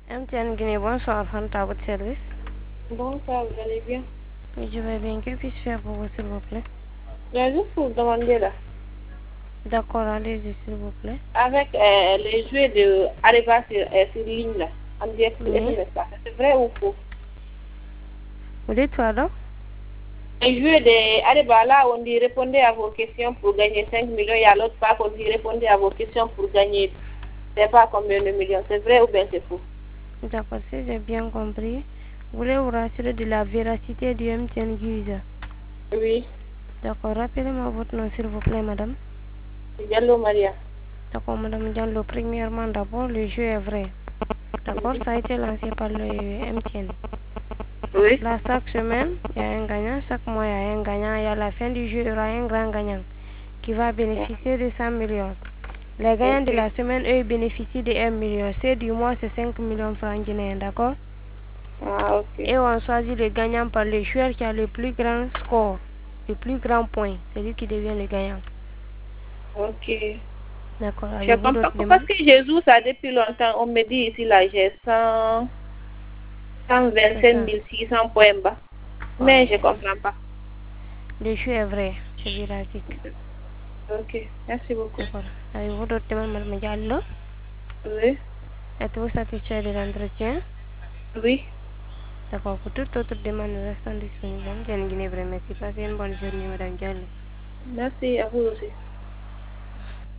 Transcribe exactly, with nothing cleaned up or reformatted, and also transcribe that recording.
M T N Guinée, bonsoir, Fanta, à votre service. Bonsoir, vous allez bien? Oui, je vais bien. Que puis-je faire pour vous, s'il vous plaît? J'ai juste pour vous demander là, D'accord, allez-y, s'il vous plaît. avec euh, les jeux de Areva sur, euh, sur ligne là, en direct sur Oui. S M S, là, c'est vrai ou faux? Vous dites quoi, donc? Les jeux de Areva là, on dit répondez à vos questions pour gagner cinq millions, et à l'autre part, on dit répondez à vos questions pour gagner, je sais pas combien de millions. C'est vrai ou bien c'est faux? D'accord, si j'ai bien compris, vous voulez vous rassurer de la véracité du M T N Guise. Oui, D'accord, rappelez-moi votre nom, s'il vous plaît, madame. c'est Diallo Maria. D'accord, madame Diallo, premièrement, d'abord, le jeu est vrai. D'accord, ça a été lancé par le M T N. Oui. Là, chaque semaine, il y a un gagnant, chaque mois, il y a un gagnant, et à la fin du jeu, il y aura un grand gagnant qui va bénéficier de cent millions. Les gagnants de Ok. la semaine, eux, bénéficient de un million. Ceux du mois, c'est cinq millions de francs guinéens, d'accord? Ah, ok. Et on choisit le gagnant par le joueur qui a le plus grand score, le plus grand point. C'est lui qui devient le gagnant. Ok. D'accord, Je avez-vous comprends d'autres pas parce demandes? que je joue ça depuis longtemps. On me dit ici là, j'ai cent, cent C'est vingt-sept ça. mille six cents points bas. Mais je Ouais. comprends pas. Le jeu est vrai, c'est véridique. Ok, merci beaucoup. D'accord. Avez-vous d'autres demandes, madame Diallo? Oui, Êtes-vous satisfait de l'entretien? oui. D'accord, pour toute autre demande, nous restons disponibles. Bien, Guinée, merci. Passez une bonne journée, madame Diallo. Merci à vous aussi.